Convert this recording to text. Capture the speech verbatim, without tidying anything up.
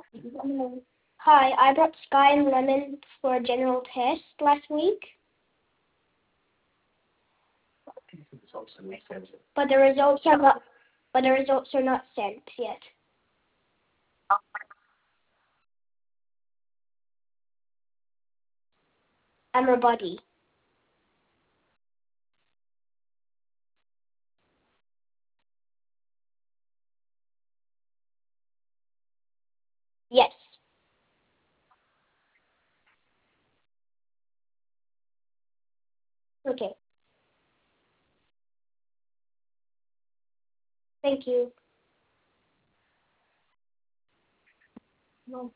Hi, I brought Sky and Lemon for a general test last week, but the results are not. But the results are not sent yet. I'm her buddy. Yes. Okay. Thank you.